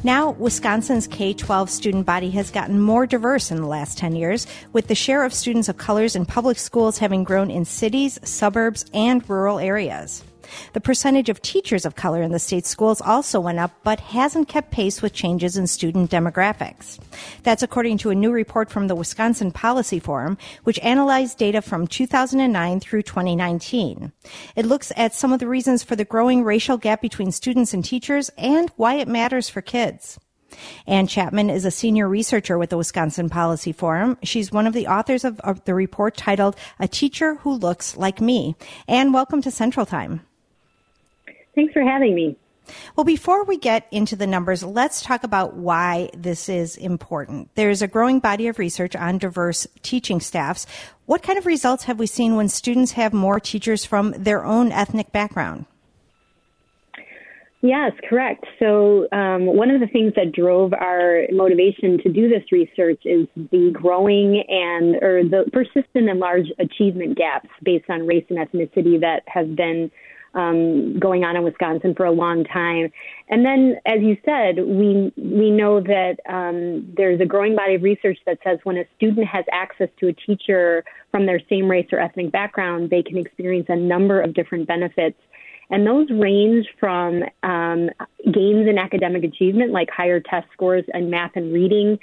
Now, Wisconsin's K-12 student body has gotten more diverse in the last 10 years, with the share of students of colors in public schools having grown in cities, suburbs, and rural areas. The percentage of teachers of color in the state schools also went up, but hasn't kept pace with changes in student demographics. That's according to a new report from the Wisconsin Policy Forum, which analyzed data from 2009 through 2019. It looks at some of the reasons for the growing racial gap between students and teachers and why it matters for kids. Ann Chapman is a senior researcher with the Wisconsin Policy Forum. She's one of the authors of the report titled A Teacher Who Looks Like Me. Ann, welcome to Central Time. Thanks for having me. Well, before we get into the numbers, let's talk about why this is important. There's a growing body of research on diverse teaching staffs. What kind of results have we seen when students have more teachers from their own ethnic background? Yes, correct. So one of the things that drove our motivation to do this research is the growing or the persistent and large achievement gaps based on race and ethnicity that have been going on in Wisconsin for a long time. And then, as you said, we know that there's a growing body of research that says when a student has access to a teacher from their same race or ethnic background, they can experience a number of different benefits. And those range from gains in academic achievement, like higher test scores in math and reading,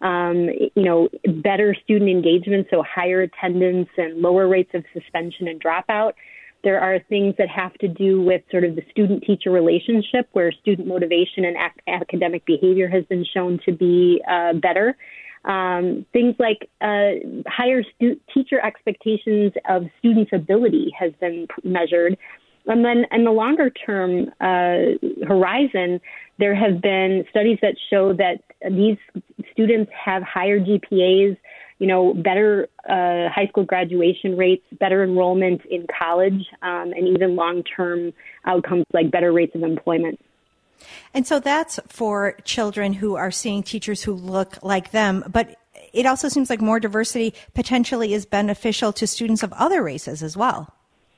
better student engagement, so higher attendance and lower rates of suspension and dropout. There are things that have to do with sort of the student-teacher relationship, where student motivation and academic behavior has been shown to be better. Things like higher teacher expectations of students' ability has been measured. And then in the longer-term horizon, there have been studies that show that these students have higher GPAs, better high school graduation rates, better enrollment in college, and even long-term outcomes like better rates of employment. And so that's for children who are seeing teachers who look like them, but it also seems like more diversity potentially is beneficial to students of other races as well.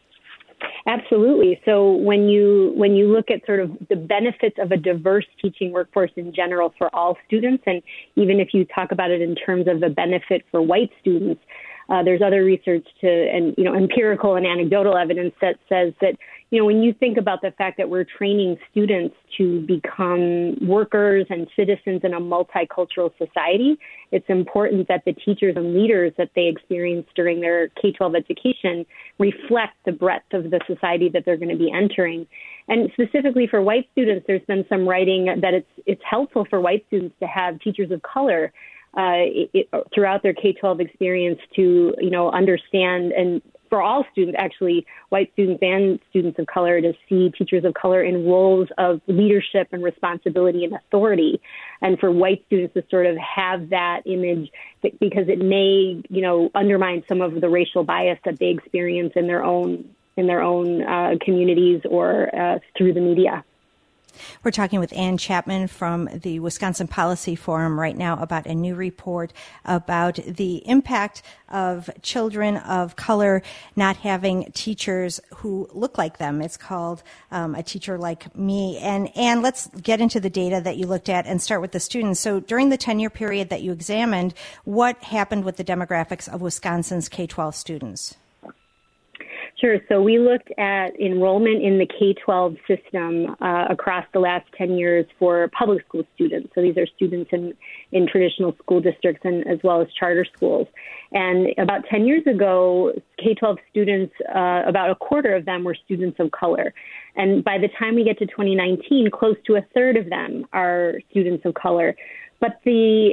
Absolutely. So when you look at sort of the benefits of a diverse teaching workforce in general for all students, and even if you talk about it in terms of the benefit for white students, there's other research and empirical and anecdotal evidence that says that, when you think about the fact that we're training students to become workers and citizens in a multicultural society, it's important that the teachers and leaders that they experience during their K-12 education reflect the breadth of the society that they're going to be entering. And specifically for white students, there's been some writing that it's helpful for white students to have teachers of color throughout their K-12 experience to, understand, and for all students, actually, white students and students of color, to see teachers of color in roles of leadership and responsibility and authority. And for white students to sort of have that image, because it may, undermine some of the racial bias that they experience in their own communities or through the media. We're talking with Ann Chapman from the Wisconsin Policy Forum right now about a new report about the impact of children of color not having teachers who look like them. It's called A Teacher Like Me. And Ann, let's get into the data that you looked at and start with the students. So during the 10-year period that you examined, what happened with the demographics of Wisconsin's K-12 students? Sure. So we looked at enrollment in the K-12 system across the last 10 years for public school students. So these are students in traditional school districts and as well as charter schools. And about 10 years ago, K-12 students, about a quarter of them were students of color. And by the time we get to 2019, close to a third of them are students of color. But the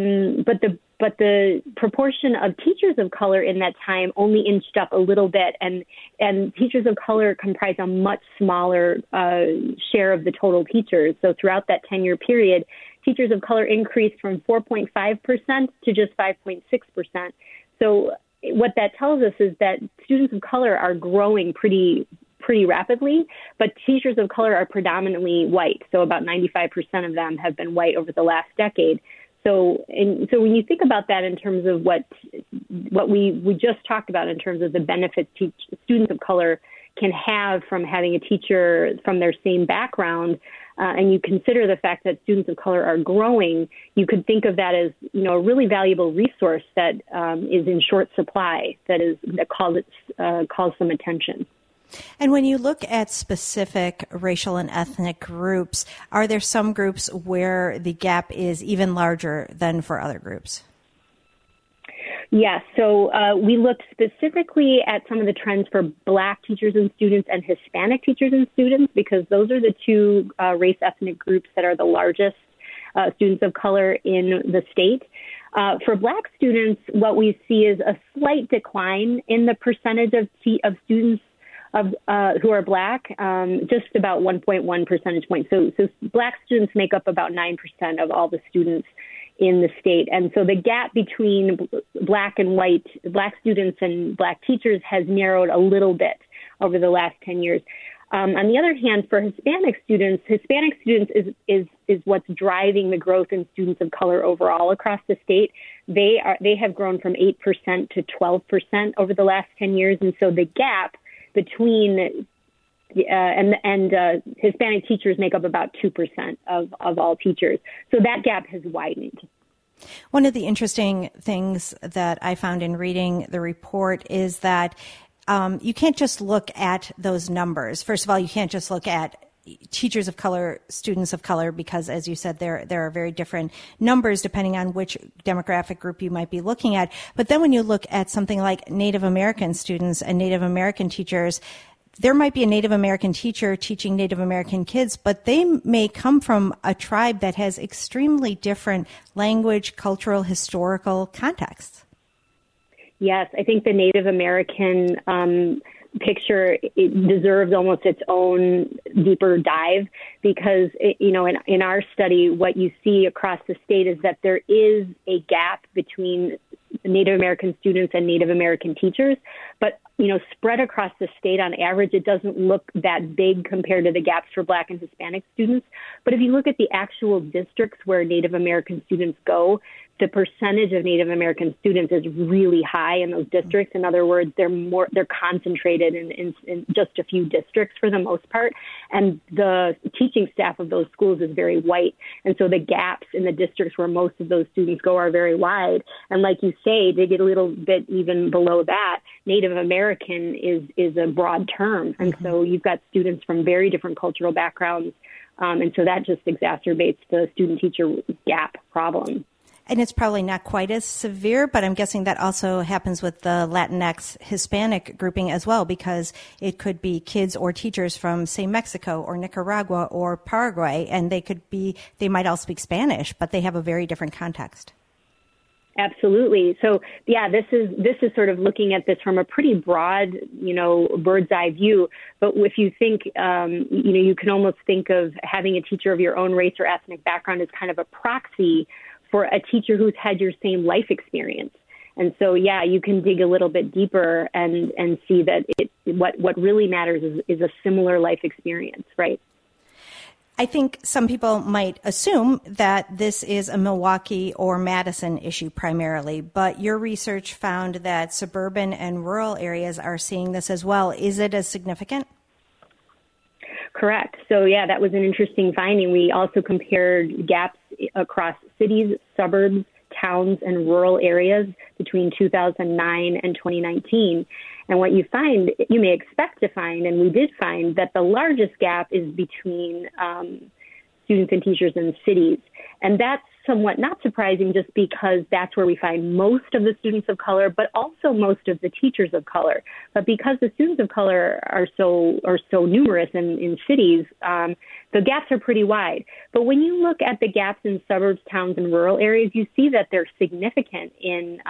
proportion of teachers of color in that time only inched up a little bit, and teachers of color comprise a much smaller share of the total teachers. So throughout that 10-year period, teachers of color increased from 4.5% to just 5.6%. So what that tells us is that students of color are growing pretty rapidly, but teachers of color are predominantly white. So about 95% of them have been white over the last decade. So when you think about that in terms of what we just talked about in terms of the benefits students of color can have from having a teacher from their same background, and you consider the fact that students of color are growing, you could think of that as, a really valuable resource that is in short supply, that calls some attention. And when you look at specific racial and ethnic groups, are there some groups where the gap is even larger than for other groups? Yes. So we looked specifically at some of the trends for Black teachers and students and Hispanic teachers and students, because those are the two race ethnic groups that are the largest students of color in the state. For Black students, what we see is a slight decline in the percentage of students who are Black, just about 1.1 percentage points. So Black students make up about 9% of all the students in the state. And so the gap between Black and white, Black students and Black teachers has narrowed a little bit over the last 10 years. On the other hand, for Hispanic students is what's driving the growth in students of color overall across the state. They have grown from 8% to 12% over the last 10 years. And so the gap between Hispanic teachers make up about 2% of all teachers. So that gap has widened. One of the interesting things that I found in reading the report is that you can't just look at those numbers. First of all, you can't just look at teachers of color, students of color, because as you said, there are very different numbers depending on which demographic group you might be looking at. But then when you look at something like Native American students and Native American teachers, there might be a Native American teacher teaching Native American kids, but they may come from a tribe that has extremely different language, cultural, historical contexts. Yes, I think the Native American picture, it deserves almost its own deeper dive, because in our study, what you see across the state is that there is a gap between Native American students and Native American teachers, but spread across the state on average, it doesn't look that big compared to the gaps for Black and Hispanic students. But if you look at the actual districts where Native American students go, the percentage of Native American students is really high in those districts. In other words, they're concentrated in just a few districts for the most part. And the teaching staff of those schools is very white. And so the gaps in the districts where most of those students go are very wide. And like you say, they get a little bit even below that. Native American is a broad term. And so you've got students from very different cultural backgrounds. And so that just exacerbates the student-teacher gap problem. And it's probably not quite as severe, but I'm guessing that also happens with the Latinx Hispanic grouping as well, because it could be kids or teachers from, say, Mexico or Nicaragua or Paraguay, and they might all speak Spanish, but they have a very different context. Absolutely. So, yeah, this is sort of looking at this from a pretty broad, bird's eye view. But if you think, you can almost think of having a teacher of your own race or ethnic background as kind of a proxy for a teacher who's had your same life experience. And so, yeah, you can dig a little bit deeper and see that what really matters is a similar life experience, right? I think some people might assume that this is a Milwaukee or Madison issue primarily, but your research found that suburban and rural areas are seeing this as well. Is it as significant? Correct. So, yeah, that was an interesting finding. We also compared gaps across cities, suburbs, towns, and rural areas between 2009 and 2019. And what you may expect to find, and we did find, that the largest gap is between students and teachers in cities. And that's somewhat not surprising, just because that's where we find most of the students of color, but also most of the teachers of color. But because the students of color are so numerous in cities, the gaps are pretty wide. But when you look at the gaps in suburbs, towns, and rural areas, you see that they're significant in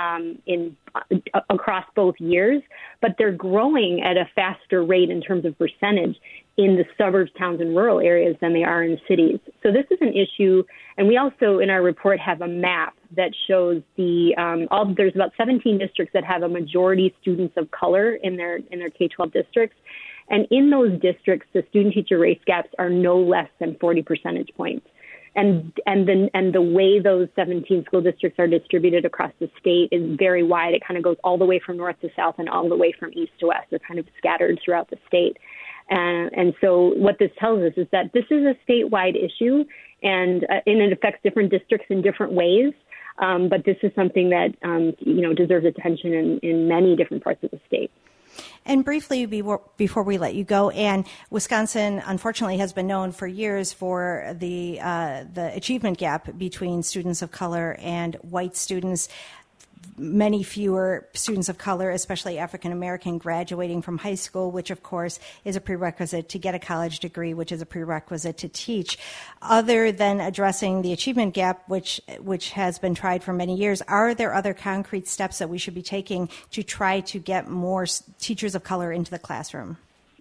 across both years, but they're growing at a faster rate in terms of percentage in the suburbs, towns, and rural areas than they are in cities. So this is an issue, and we also in our report have a map that shows there's about 17 districts that have a majority students of color in their K-12 districts. And in those districts, the student-teacher race gaps are no less than 40 percentage points. And the way those 17 school districts are distributed across the state is very wide. It kind of goes all the way from north to south and all the way from east to west. They're kind of scattered throughout the state. And so what this tells us is that this is a statewide issue, and it affects different districts in different ways. But this is something that, deserves attention in many different parts of the state. And briefly, before we let you go, Anne, Wisconsin, unfortunately, has been known for years for the achievement gap between students of color and white students. Many fewer students of color, especially African American, graduating from high school, which of course is a prerequisite to get a college degree, which is a prerequisite to teach. Other than addressing the achievement gap, which has been tried for many years, are there other concrete steps that we should be taking to try to get more teachers of color into the classroom?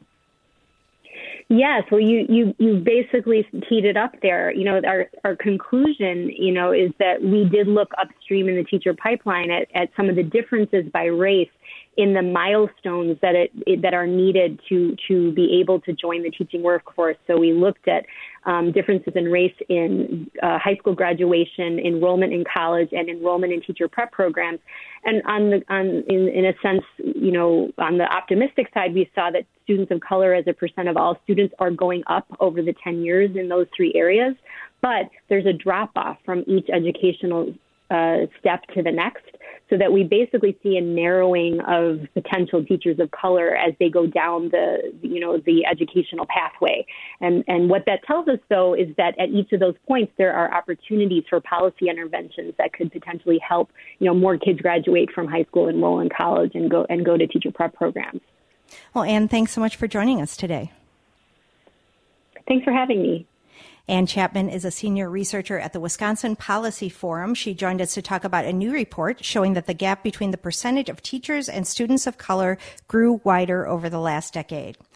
Yes, well, you basically teed it up there. Our conclusion, is that we did look upstream in the teacher pipeline at some of the differences by race in the milestones that are needed to be able to join the teaching workforce. So we looked at differences in race in high school graduation, enrollment in college, and enrollment in teacher prep programs. And in a sense, on the optimistic side, we saw that students of color as a percent of all students are going up over the 10 years in those three areas. But there's a drop-off from each educational step to the next, so that we basically see a narrowing of potential teachers of color as they go down the educational pathway. And what that tells us, though, is that at each of those points, there are opportunities for policy interventions that could potentially help, more kids graduate from high school, enroll in college, and go to teacher prep programs. Well, Anne, thanks so much for joining us today. Thanks for having me. Anne Chapman is a senior researcher at the Wisconsin Policy Forum. She joined us to talk about a new report showing that the gap between the percentage of teachers and students of color grew wider over the last decade.